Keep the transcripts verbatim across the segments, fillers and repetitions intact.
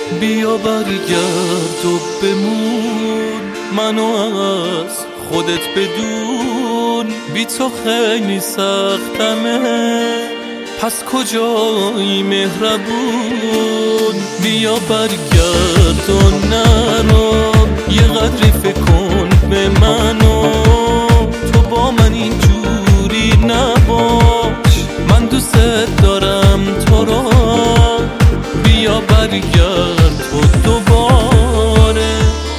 بیا برگرد و بمون، منو از خودت بدون. بی تو خیلی سختمه، پس کجایی مهربون؟ بیا برگرد و نرو، یه قدری فکر کن به منو. تو با من اینجوری نباش، من دوست دارم تو رو. بیا برگرد و دوباره،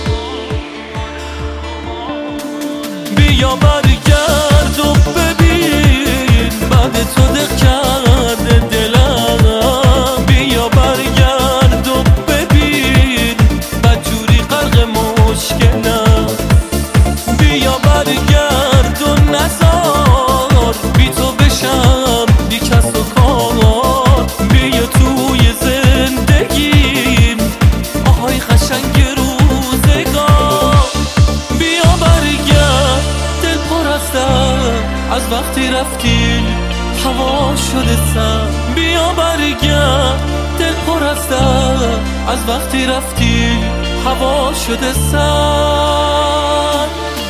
بیا برگرد و ببین بعد تو دق کرده دلم. بیا برگرد و ببین بدجوری غرق مشکلم. بیا برگرد و نذار بی تو بشم بی کس و کار. بیا توی زندگیم آهای قشنگ روزگار. بیا برگرد، دل پر از درد از وقتی رفتی هوا شده سر. بیا برگرد، دل پر از درد از وقتی رفتی هوا شده سر.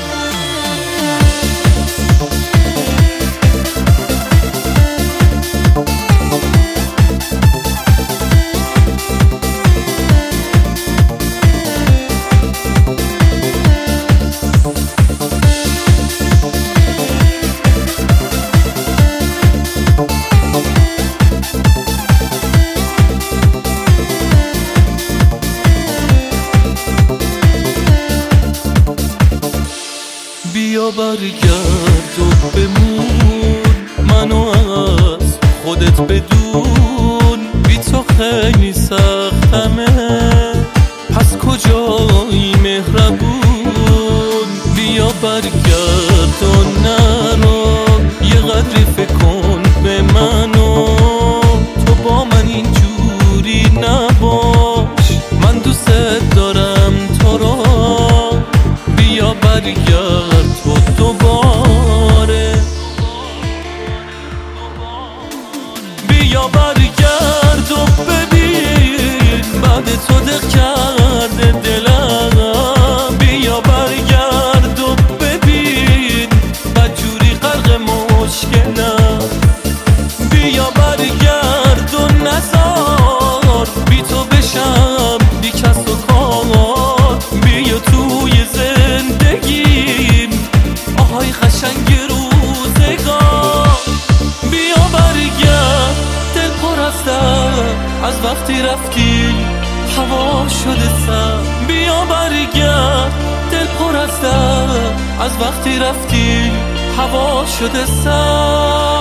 بیا برگرد و بمون، منو از خودت بدون. بی تو خیلی سختمه، پس کجایی مهربون؟ بیا برگرد و نرو، یه قدری فکر کن به منو. تو با من اینجوری نباش، من دوست دارم تو رو. بیا برگرد و دوباره، بیا برگرد و ببین بعد تو دق کرده دلم. بیا برگرد و ببین بدجوری غرق مشکلم. بیا برگرد و نذار بی تو بشم بی کس و کار. بیا توی زندگیم آهای قشنگ روزگار. بیا برگرد، دل پر از درد از وقتی رفتی هوا شده سر. بیا برگرد، دل پر از درد از وقتی رفتی هوا شده سر.